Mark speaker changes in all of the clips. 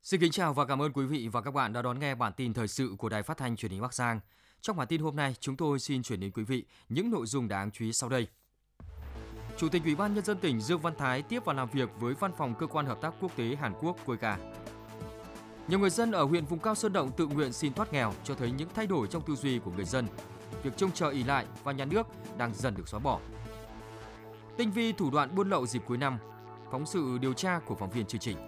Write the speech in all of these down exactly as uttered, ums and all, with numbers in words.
Speaker 1: Xin kính chào và cảm ơn quý vị và các bạn đã đón nghe bản tin thời sự của Đài Phát thanh Truyền hình Bắc Giang. Trong bản tin hôm nay, chúng tôi xin chuyển đến quý vị những nội dung đáng chú ý sau đây. Chủ tịch Ủy ban Nhân dân tỉnh Dương Văn Thái tiếp và làm việc với Văn phòng Cơ quan Hợp tác Quốc tế Hàn Quốc (cô i ca). Nhiều người dân ở huyện vùng cao Sơn Động tự nguyện xin thoát nghèo cho thấy những thay đổi trong tư duy của người dân. Việc trông chờ ỷ lại và nhà nước đang dần được xóa bỏ. Tinh vi thủ đoạn buôn lậu dịp cuối năm, phóng sự điều tra của phóng viên chương trình.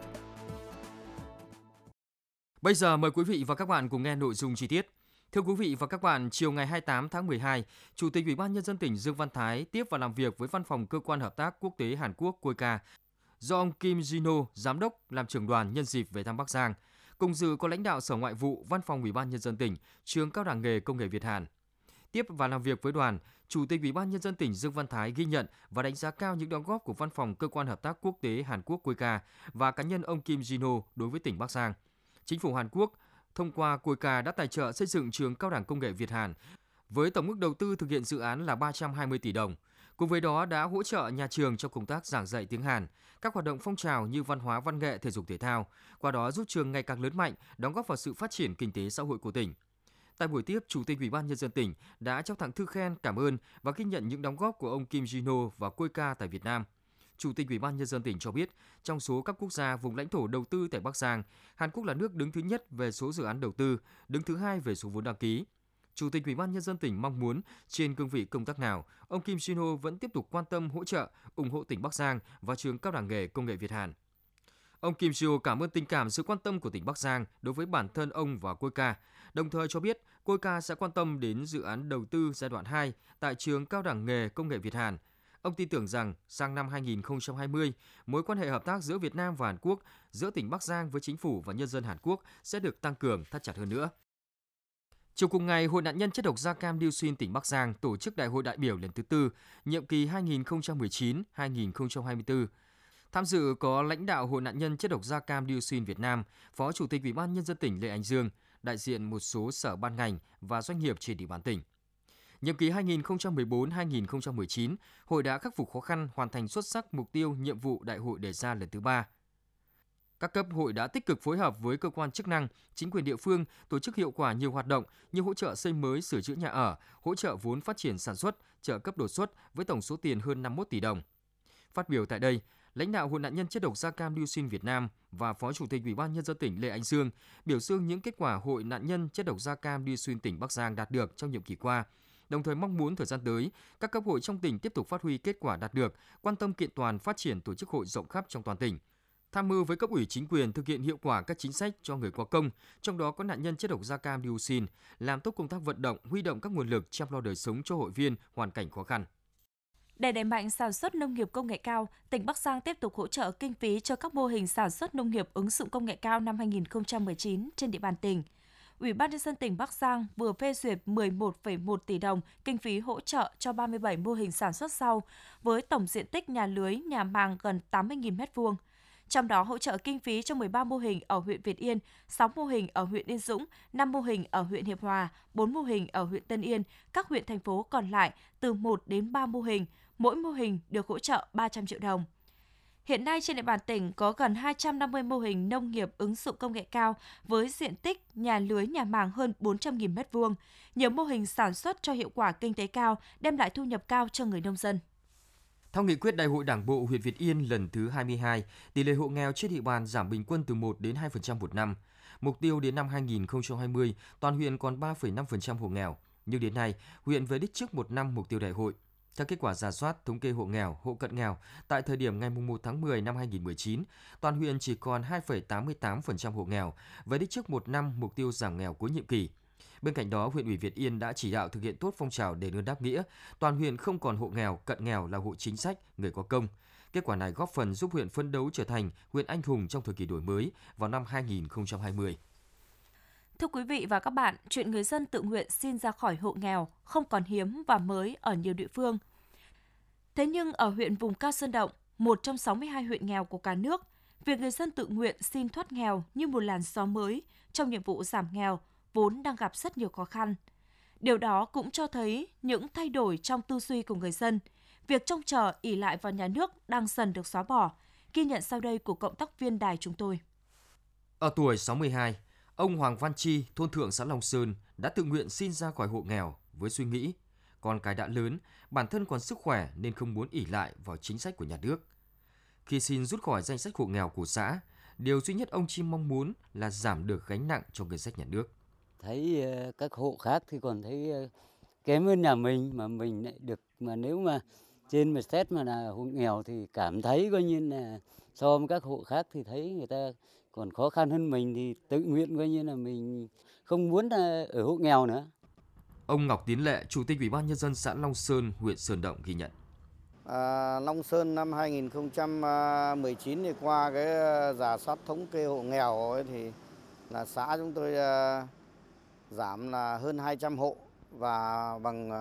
Speaker 1: Bây giờ mời quý vị và các bạn cùng nghe nội dung chi tiết. Thưa quý vị và các bạn, chiều ngày hai mươi tám tháng mười hai, Chủ tịch Ủy ban Nhân dân tỉnh Dương Văn Thái tiếp và làm việc với Văn phòng Cơ quan Hợp tác Quốc tế Hàn Quốc (cô i ca) do ông Kim Jin-ho, Giám đốc, làm trưởng đoàn nhân dịp về thăm Bắc Giang. Cùng dự có lãnh đạo Sở Ngoại vụ, Văn phòng Ủy ban Nhân dân tỉnh, Trường Cao đẳng nghề Công nghệ Việt Hàn. Tiếp và làm việc với đoàn, Chủ tịch Ủy ban Nhân dân tỉnh Dương Văn Thái ghi nhận và đánh giá cao những đóng góp của Văn phòng Cơ quan Hợp tác Quốc tế Hàn Quốc (cô i ca) và cá nhân ông Kim Jin-ho đối với tỉnh Bắc Giang. Chính phủ Hàn Quốc thông qua cô i ca đã tài trợ xây dựng Trường Cao đẳng Công nghệ Việt Hàn với tổng mức đầu tư thực hiện dự án là ba trăm hai mươi tỷ đồng. Cùng với đó đã hỗ trợ nhà trường trong công tác giảng dạy tiếng Hàn, các hoạt động phong trào như văn hóa, văn nghệ, thể dục thể thao, qua đó giúp trường ngày càng lớn mạnh, đóng góp vào sự phát triển kinh tế xã hội của tỉnh. Tại buổi tiếp, Chủ tịch Ủy ban Nhân dân tỉnh đã trao tặng thư khen cảm ơn và ghi nhận những đóng góp của ông Kim Jin-ho và cô i ca tại Việt Nam. Chủ tịch Ủy ban Nhân dân tỉnh cho biết, trong số các quốc gia vùng lãnh thổ đầu tư tại Bắc Giang, Hàn Quốc là nước đứng thứ nhất về số dự án đầu tư, đứng thứ hai về số vốn đăng ký. Chủ tịch Ủy ban Nhân dân tỉnh mong muốn trên cương vị công tác nào, ông Kim Jin-ho vẫn tiếp tục quan tâm hỗ trợ, ủng hộ tỉnh Bắc Giang và Trường Cao đẳng nghề Công nghệ Việt Hàn. Ông Kim Jin-ho cảm ơn tình cảm, sự quan tâm của tỉnh Bắc Giang đối với bản thân ông và cô i ca, đồng thời cho biết cô i ca sẽ quan tâm đến dự án đầu tư giai đoạn hai tại Trường Cao đẳng nghề Công nghệ Việt Hàn. Ông tin tưởng rằng sang năm hai nghìn không trăm hai mươi, mối quan hệ hợp tác giữa Việt Nam và Hàn Quốc, giữa tỉnh Bắc Giang với chính phủ và nhân dân Hàn Quốc sẽ được tăng cường, thắt chặt hơn nữa. Chiều cùng ngày, Hội nạn nhân chất độc da cam dioxin tỉnh Bắc Giang tổ chức Đại hội đại biểu lần thứ tư, nhiệm kỳ hai nghìn không trăm mười chín đến hai nghìn không trăm hai mươi tư. Tham dự có lãnh đạo Hội nạn nhân chất độc da cam dioxin Việt Nam, Phó Chủ tịch Ủy ban Nhân dân tỉnh Lê Ánh Dương, đại diện một số sở ban ngành và doanh nghiệp trên địa bàn tỉnh. Nhiệm kỳ hai nghìn không trăm mười bốn đến hai nghìn không trăm mười chín, Hội đã khắc phục khó khăn, hoàn thành xuất sắc mục tiêu nhiệm vụ đại hội đề ra lần thứ ba. Các cấp hội đã tích cực phối hợp với cơ quan chức năng, chính quyền địa phương tổ chức hiệu quả nhiều hoạt động như hỗ trợ xây mới, sửa chữa nhà ở, hỗ trợ vốn phát triển sản xuất, trợ cấp đột xuất với tổng số tiền hơn năm mươi mốt tỷ đồng. Phát biểu tại đây, lãnh đạo Hội nạn nhân chất độc da cam dioxin Việt Nam và Phó Chủ tịch Ủy ban Nhân dân tỉnh Lê Ánh Dương biểu dương những kết quả Hội nạn nhân chất độc da cam dioxin tỉnh Bắc Giang đạt được trong nhiệm kỳ qua, đồng thời mong muốn thời gian tới, các cấp hội trong tỉnh tiếp tục phát huy kết quả đạt được, quan tâm kiện toàn phát triển tổ chức hội rộng khắp trong toàn tỉnh, tham mưu với cấp ủy chính quyền thực hiện hiệu quả các chính sách cho người có công, trong đó có nạn nhân chất độc da cam dioxin, làm tốt công tác vận động, huy động các nguồn lực chăm lo đời sống cho hội viên hoàn cảnh khó khăn.
Speaker 2: Để đẩy mạnh sản xuất nông nghiệp công nghệ cao, tỉnh Bắc Giang tiếp tục hỗ trợ kinh phí cho các mô hình sản xuất nông nghiệp ứng dụng công nghệ cao năm hai nghìn không trăm mười chín trên địa bàn tỉnh. Ủy ban Nhân dân tỉnh Bắc Giang vừa phê duyệt mười một phẩy một tỷ đồng kinh phí hỗ trợ cho ba mươi bảy mô hình sản xuất rau với tổng diện tích nhà lưới, nhà màng gần tám mươi nghìn mét vuông. Trong đó hỗ trợ kinh phí cho mười ba mô hình ở huyện Việt Yên, sáu mô hình ở huyện Yên Dũng, năm mô hình ở huyện Hiệp Hòa, bốn mô hình ở huyện Tân Yên, các huyện thành phố còn lại từ một đến ba mô hình, mỗi mô hình được hỗ trợ ba trăm triệu đồng. Hiện nay trên địa bàn tỉnh có gần hai trăm năm mươi mô hình nông nghiệp ứng dụng công nghệ cao với diện tích nhà lưới nhà màng hơn bốn trăm nghìn mét vuông. Nhiều mô hình sản xuất cho hiệu quả kinh tế cao, đem lại thu nhập cao cho người nông dân.
Speaker 1: Theo nghị quyết Đại hội Đảng bộ huyện Việt Yên lần thứ hai mươi hai, tỷ lệ hộ nghèo trên địa bàn giảm bình quân từ một đến hai phần trăm một năm. Mục tiêu đến năm hai nghìn không trăm hai mươi, toàn huyện còn ba phẩy năm phần trăm hộ nghèo. Nhưng đến nay, huyện về đích trước một năm mục tiêu đại hội. Theo kết quả rà soát thống kê hộ nghèo, hộ cận nghèo, tại thời điểm ngày mùng một tháng mười năm hai nghìn không trăm mười chín, toàn huyện chỉ còn hai phẩy tám mươi tám phần trăm hộ nghèo, về đích trước một năm mục tiêu giảm nghèo cuối nhiệm kỳ. Bên cạnh đó, huyện ủy Việt Yên đã chỉ đạo thực hiện tốt phong trào đền ơn đáp nghĩa, toàn huyện không còn hộ nghèo, cận nghèo là hộ chính sách, người có công. Kết quả này góp phần giúp huyện phấn đấu trở thành huyện anh hùng trong thời kỳ đổi mới vào năm hai nghìn không trăm hai mươi.
Speaker 2: Thưa quý vị và các bạn, chuyện người dân tự nguyện xin ra khỏi hộ nghèo không còn hiếm và mới ở nhiều địa phương. Thế nhưng ở huyện vùng cao Sơn Động, một trong sáu mươi hai huyện nghèo của cả nước, việc người dân tự nguyện xin thoát nghèo như một làn gió mới trong nhiệm vụ giảm nghèo vốn đang gặp rất nhiều khó khăn. Điều đó cũng cho thấy những thay đổi trong tư duy của người dân. Việc trông chờ ỷ lại vào nhà nước đang dần được xóa bỏ. Ghi nhận sau đây của cộng tác viên đài chúng tôi.
Speaker 1: Ở tuổi sáu mươi hai, ông Hoàng Văn Chi, thôn Thượng xã Long Sơn đã tự nguyện xin ra khỏi hộ nghèo với suy nghĩ con cái đã lớn, bản thân còn sức khỏe nên không muốn ỷ lại vào chính sách của nhà nước. Khi xin rút khỏi danh sách hộ nghèo của xã, điều duy nhất ông Chi mong muốn là giảm được gánh nặng cho ngân sách nhà nước.
Speaker 3: Thấy các hộ khác thì còn thấy kém hơn nhà mình, mà mình lại được, mà nếu mà trên một xét mà là hộ nghèo thì cảm thấy coi như là so với các hộ khác thì thấy người ta còn khó khăn hơn mình, thì tự nguyện coi như là mình không muốn ở hộ nghèo nữa.
Speaker 1: Ông Ngọc Tiến Lệ, Chủ tịch Ủy ban Nhân dân xã Long Sơn, huyện Sơn Động ghi nhận.
Speaker 4: À, Long Sơn năm hai nghìn không trăm mười chín thì qua cái rà soát thống kê hộ nghèo ấy, thì là xã chúng tôi uh, giảm là hơn hai trăm hộ và bằng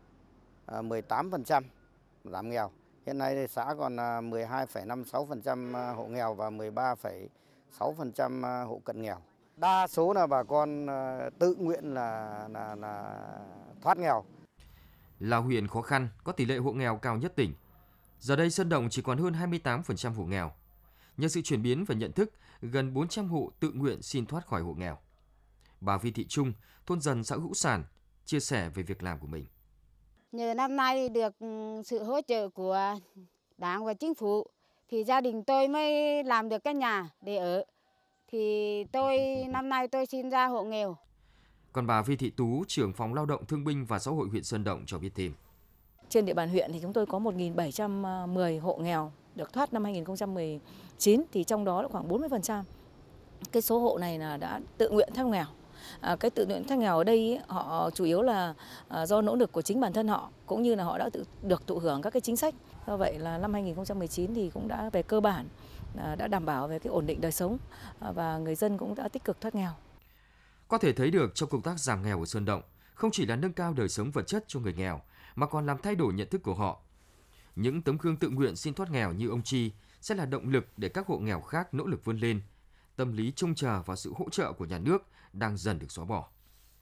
Speaker 4: uh, mười tám phần trăm giảm nghèo. Hiện nay thì xã còn uh, mười hai phẩy năm mươi sáu phần trăm hộ nghèo và mười ba phẩy sáu phần trăm hộ cận nghèo. Đa số là bà con uh, tự nguyện là, là, là thoát nghèo.
Speaker 1: Là huyện khó khăn, có tỷ lệ hộ nghèo cao nhất tỉnh. Giờ đây Sơn Động chỉ còn hơn hai mươi tám phần trăm hộ nghèo. Nhờ sự chuyển biến về nhận thức, gần bốn trăm hộ tự nguyện xin thoát khỏi hộ nghèo. Bà Vi Thị Trung, thôn Dần xã Hữu Sản, chia sẻ về việc làm của mình.
Speaker 5: Nhờ năm nay được sự hỗ trợ của Đảng và Chính phủ thì gia đình tôi mới làm được cái nhà để ở. Thì tôi năm nay tôi xin ra hộ nghèo.
Speaker 1: Còn bà Vi Thị Tú, trưởng phòng Lao động Thương binh và Xã hội huyện Sơn Động cho biết thêm.
Speaker 6: Trên địa bàn huyện thì chúng tôi có một nghìn bảy trăm mười hộ nghèo được thoát năm hai nghìn không trăm mười chín, thì trong đó là khoảng bốn mươi phần trăm cái số hộ này là đã tự nguyện thoát nghèo. À, cái tự nguyện thoát nghèo ở đây ý, họ chủ yếu là à, do nỗ lực của chính bản thân họ, cũng như là họ đã tự, được thụ hưởng các cái chính sách. Do vậy là năm hai nghìn không trăm mười chín thì cũng đã về cơ bản à, đã đảm bảo về cái ổn định đời sống à, và người dân cũng đã tích cực thoát nghèo.
Speaker 1: Có thể thấy được trong công tác giảm nghèo ở Sơn Động không chỉ là nâng cao đời sống vật chất cho người nghèo mà còn làm thay đổi nhận thức của họ. Những tấm gương tự nguyện xin thoát nghèo như ông Chi sẽ là động lực để các hộ nghèo khác nỗ lực vươn lên. Tâm lý trông chờ vào sự hỗ trợ của nhà nước đang dần được xóa bỏ.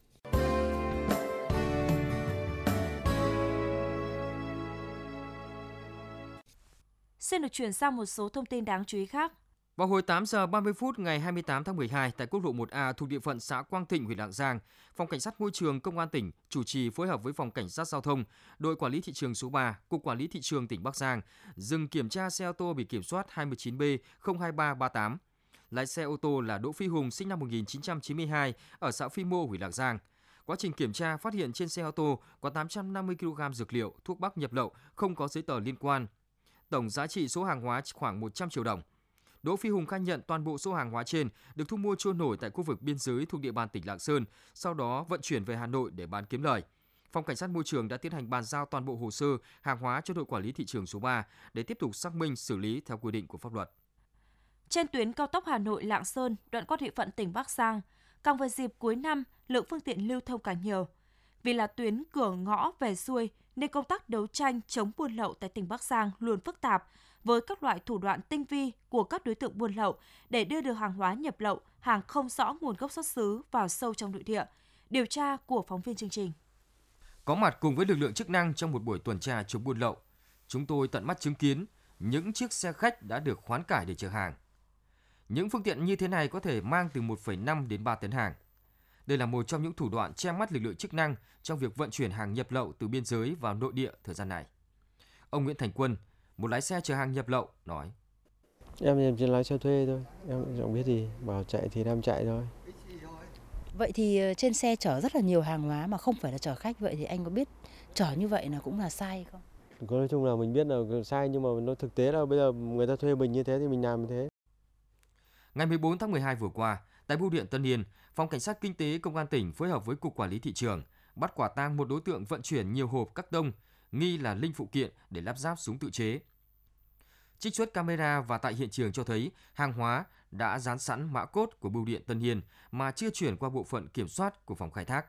Speaker 2: Xin được chuyển sang một số thông tin đáng chú ý khác.
Speaker 1: Vào hồi tám giờ ba mươi phút ngày hai mươi tám tháng mười hai tại quốc lộ một A thuộc địa phận xã Quang Thịnh, huyện Lạng Giang, Phòng Cảnh sát Môi trường Công an tỉnh chủ trì phối hợp với Phòng Cảnh sát Giao thông, đội quản lý thị trường số ba, Cục Quản lý thị trường tỉnh Bắc Giang dừng kiểm tra xe ô tô biển kiểm soát hai mươi chín B không hai ba ba tám. Lái xe ô tô là Đỗ Phi Hùng sinh năm một nghìn chín trăm chín mươi hai ở xã Phi Mô, huyện Lạng Giang. Quá trình kiểm tra phát hiện trên xe ô tô có tám trăm năm mươi ki lô gam dược liệu, thuốc bắc nhập lậu không có giấy tờ liên quan. Tổng giá trị số hàng hóa khoảng một trăm triệu đồng. Đỗ Phi Hùng khai nhận toàn bộ số hàng hóa trên được thu mua trôi nổi tại khu vực biên giới thuộc địa bàn tỉnh Lạng Sơn, sau đó vận chuyển về Hà Nội để bán kiếm lời. Phòng Cảnh sát Môi trường đã tiến hành bàn giao toàn bộ hồ sơ hàng hóa cho đội quản lý thị trường số ba để tiếp tục xác minh xử lý theo quy định của pháp luật.
Speaker 2: Trên tuyến cao tốc Hà Nội - Lạng Sơn, đoạn qua địa phận tỉnh Bắc Giang, càng về dịp cuối năm, lượng phương tiện lưu thông càng nhiều. Vì là tuyến cửa ngõ về xuôi nên công tác đấu tranh chống buôn lậu tại tỉnh Bắc Giang luôn phức tạp, với các loại thủ đoạn tinh vi của các đối tượng buôn lậu để đưa được hàng hóa nhập lậu, hàng không rõ nguồn gốc xuất xứ vào sâu trong nội địa. Điều tra của phóng viên chương trình.
Speaker 1: Có mặt cùng với lực lượng chức năng trong một buổi tuần tra chống buôn lậu, chúng tôi tận mắt chứng kiến những chiếc xe khách đã được khoán cải để chở hàng. Những phương tiện như thế này có thể mang từ một phẩy năm đến ba tấn hàng. Đây là một trong những thủ đoạn che mắt lực lượng chức năng trong việc vận chuyển hàng nhập lậu từ biên giới vào nội địa thời gian này. Ông Nguyễn Thành Quân, một lái xe chở hàng nhập lậu, nói:
Speaker 7: Em em chỉ lái xe thuê thôi, em chẳng biết gì, bảo chạy thì em chạy thôi.
Speaker 8: Vậy thì trên xe chở rất là nhiều hàng hóa mà không phải là chở khách, vậy thì anh có biết chở như vậy là cũng là sai không?
Speaker 7: Có nói chung là mình biết là sai, nhưng mà nó thực tế là bây giờ người ta thuê mình như thế thì mình làm như thế.
Speaker 1: Ngày mười bốn tháng mười hai vừa qua, tại Bưu điện Tân Yên, Phòng Cảnh sát Kinh tế Công an tỉnh phối hợp với Cục Quản lý thị trường bắt quả tang một đối tượng vận chuyển nhiều hộp các tông nghi là linh phụ kiện để lắp ráp súng tự chế. Trích xuất camera và tại hiện trường cho thấy hàng hóa đã dán sẵn mã code của Bưu điện Tân Yên mà chưa chuyển qua bộ phận kiểm soát của phòng khai thác.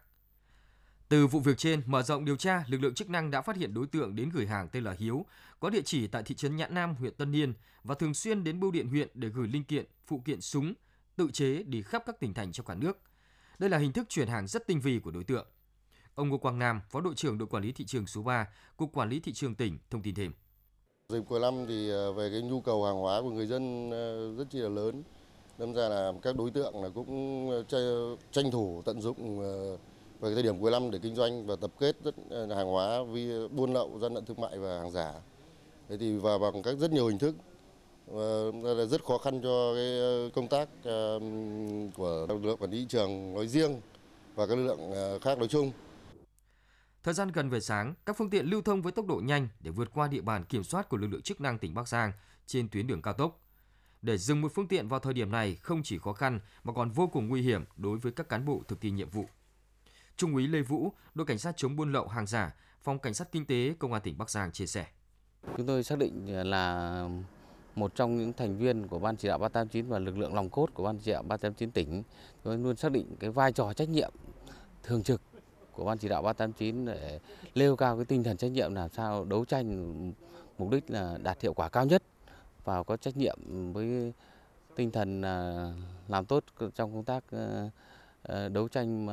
Speaker 1: Từ vụ việc trên, mở rộng điều tra, lực lượng chức năng đã phát hiện đối tượng đến gửi hàng tên là Hiếu, có địa chỉ tại thị trấn Nhã Nam, huyện Tân Yên và thường xuyên đến bưu điện huyện để gửi linh kiện, phụ kiện súng tự chế đi khắp các tỉnh thành trong cả nước. Đây là hình thức chuyển hàng rất tinh vi của đối tượng. Ông Ngô Quang Nam, Phó đội trưởng đội quản lý thị trường số ba, Cục Quản lý thị trường tỉnh thông tin thêm.
Speaker 9: Dịp cuối năm thì về cái nhu cầu hàng hóa của người dân rất chi là lớn. Đâm ra là các đối tượng là cũng tranh thủ tận dụng vào thời điểm cuối năm để kinh doanh và tập kết rất hàng hóa vì buôn lậu, gian lận thương mại và hàng giả. Thế thì và bằng cách rất nhiều hình thức, là rất khó khăn cho cái công tác của lực lượng quản lý thị trường nói riêng và các lực lượng khác nói chung.
Speaker 1: Thời gian gần về sáng, các phương tiện lưu thông với tốc độ nhanh để vượt qua địa bàn kiểm soát của lực lượng chức năng tỉnh Bắc Giang trên tuyến đường cao tốc. Để dừng một phương tiện vào thời điểm này không chỉ khó khăn mà còn vô cùng nguy hiểm đối với các cán bộ thực thi nhiệm vụ. Trung úy Lê Vũ, đội cảnh sát chống buôn lậu hàng giả, phòng cảnh sát kinh tế công an tỉnh Bắc Giang chia sẻ:
Speaker 10: Chúng tôi xác định là một trong những thành viên của ban chỉ đạo ba tám chín và lực lượng nòng cốt của ban chỉ đạo ba tám chín tỉnh. Tôi luôn xác định cái vai trò trách nhiệm thường trực của ban chỉ đạo ba tám chín để nêu cao cái tinh thần trách nhiệm, làm sao đấu tranh mục đích là đạt hiệu quả cao nhất và có trách nhiệm với tinh thần làm tốt trong công tác đấu tranh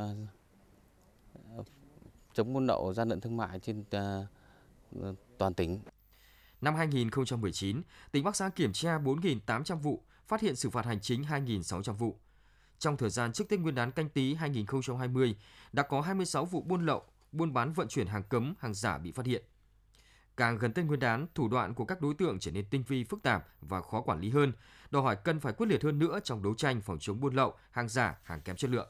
Speaker 10: chống buôn lậu, gian lận thương mại trên toàn tỉnh.
Speaker 1: Năm hai nghìn không trăm mười chín, tỉnh Bắc Giang kiểm tra bốn nghìn tám trăm vụ, phát hiện xử phạt hành chính hai nghìn sáu trăm vụ. Trong thời gian trước Tết Nguyên đán Canh Tý hai nghìn không trăm hai mươi, đã có hai mươi sáu vụ buôn lậu, buôn bán vận chuyển hàng cấm, hàng giả bị phát hiện. Càng gần Tết Nguyên đán, thủ đoạn của các đối tượng trở nên tinh vi, phức tạp và khó quản lý hơn, đòi hỏi cần phải quyết liệt hơn nữa trong đấu tranh phòng chống buôn lậu, hàng giả, hàng kém chất lượng.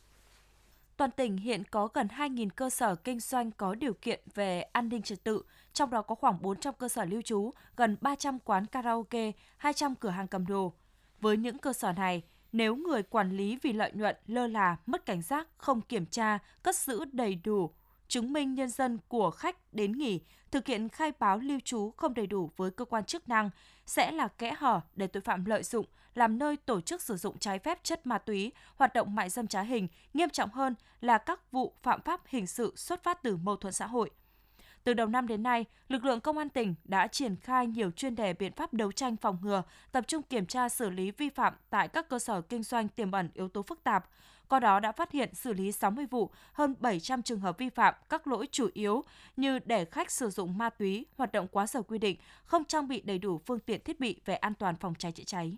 Speaker 2: Toàn tỉnh hiện có gần hai nghìn cơ sở kinh doanh có điều kiện về an ninh trật tự, trong đó có khoảng bốn trăm cơ sở lưu trú, gần ba trăm quán karaoke, hai trăm cửa hàng cầm đồ. Với những cơ sở này, nếu người quản lý vì lợi nhuận, lơ là, mất cảnh giác, không kiểm tra, cất giữ đầy đủ chứng minh nhân dân của khách đến nghỉ, thực hiện khai báo lưu trú không đầy đủ với cơ quan chức năng, sẽ là kẽ hở để tội phạm lợi dụng, làm nơi tổ chức sử dụng trái phép chất ma túy, hoạt động mại dâm trá hình, nghiêm trọng hơn là các vụ phạm pháp hình sự xuất phát từ mâu thuẫn xã hội. Từ đầu năm đến nay, lực lượng công an tỉnh đã triển khai nhiều chuyên đề biện pháp đấu tranh phòng ngừa, tập trung kiểm tra xử lý vi phạm tại các cơ sở kinh doanh tiềm ẩn yếu tố phức tạp. Qua đó đã phát hiện xử lý sáu mươi vụ, hơn bảy trăm trường hợp vi phạm các lỗi chủ yếu như để khách sử dụng ma túy, hoạt động quá giờ quy định, không trang bị đầy đủ phương tiện thiết bị về an toàn phòng cháy chữa cháy.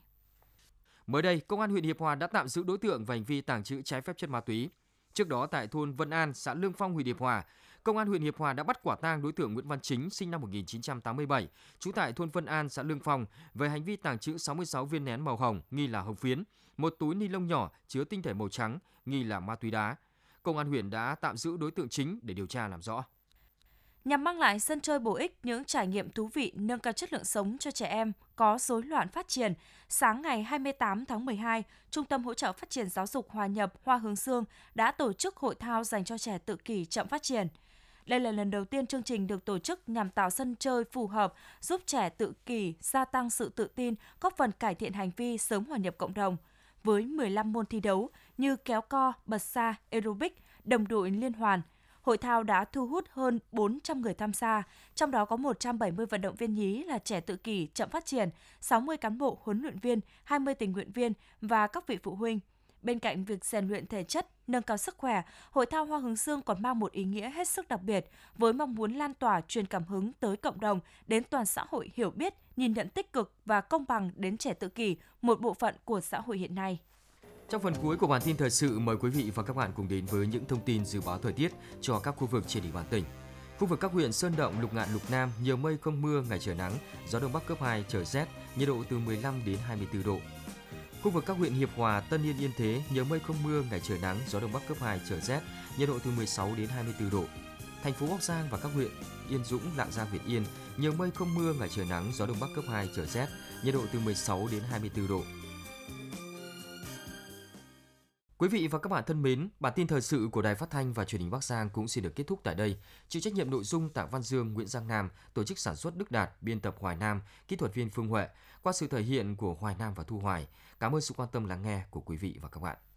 Speaker 1: Mới đây, Công an huyện Hiệp Hòa đã tạm giữ đối tượng về hành vi tàng trữ trái phép chất ma túy. Trước đó tại thôn Vân An, xã Lương Phong, huyện Hiệp Hòa, Công an huyện Hiệp Hòa đã bắt quả tang đối tượng Nguyễn Văn Chính, sinh năm một nghìn chín trăm tám mươi bảy, trú tại thôn Vân An, xã Lương Phong, về hành vi tàng trữ sáu mươi sáu viên nén màu hồng nghi là hồng phiến, một túi ni lông nhỏ chứa tinh thể màu trắng nghi là ma túy đá. Công an huyện đã tạm giữ đối tượng Chính để điều tra làm rõ.
Speaker 2: Nhằm mang lại sân chơi bổ ích, những trải nghiệm thú vị, nâng cao chất lượng sống cho trẻ em có rối loạn phát triển, sáng ngày hai mươi tám tháng mười hai, Trung tâm Hỗ trợ Phát triển Giáo dục Hòa nhập Hoa Hướng Dương đã tổ chức hội thao dành cho trẻ tự kỷ chậm phát triển. Đây là lần đầu tiên chương trình được tổ chức nhằm tạo sân chơi phù hợp, giúp trẻ tự kỷ gia tăng sự tự tin, góp phần cải thiện hành vi, sớm hòa nhập cộng đồng. Với mười lăm môn thi đấu như kéo co, bật xa, aerobic, đồng đội liên hoàn, hội thao đã thu hút hơn bốn trăm người tham gia, trong đó có một trăm bảy mươi vận động viên nhí là trẻ tự kỷ chậm phát triển, sáu mươi cán bộ huấn luyện viên, hai mươi tình nguyện viên và các vị phụ huynh. Bên cạnh việc rèn luyện thể chất, nâng cao sức khỏe, hội thao Hoa Hướng Dương còn mang một ý nghĩa hết sức đặc biệt với mong muốn lan tỏa truyền cảm hứng tới cộng đồng, đến toàn xã hội hiểu biết, nhìn nhận tích cực và công bằng đến trẻ tự kỷ, một bộ phận của xã hội hiện nay.
Speaker 1: Trong phần cuối của bản tin thời sự, mời quý vị và các bạn cùng đến với những thông tin dự báo thời tiết cho các khu vực trên địa bàn tỉnh. Khu vực các huyện Sơn Động, Lục Ngạn, Lục Nam nhiều mây không mưa, ngày trời nắng, gió đông bắc cấp hai, trời rét, nhiệt độ từ mười lăm đến hai mươi tư độ. Khu vực các huyện Hiệp Hòa, Tân Yên, Yên Thế nhiều mây không mưa, ngày trời nắng, gió đông bắc cấp hai, trời rét, nhiệt độ từ mười sáu đến hai mươi tư độ. Thành phố Bắc Giang và các huyện Yên Dũng, Lạng Giang, Việt Yên nhiều mây không mưa, ngày trời nắng, gió đông bắc cấp hai, trời rét, nhiệt độ từ mười sáu đến hai mươi tư độ. Quý vị và các bạn thân mến, bản tin thời sự của Đài Phát thanh và Truyền hình Bắc Giang cũng xin được kết thúc tại đây. Chịu trách nhiệm nội dung Tạ Văn Dương, Nguyễn Giang Nam, tổ chức sản xuất Đức Đạt, biên tập Hoài Nam, kỹ thuật viên Phương Huệ, qua sự thể hiện của Hoài Nam và Thu Hoài. Cảm ơn sự quan tâm lắng nghe của quý vị và các bạn.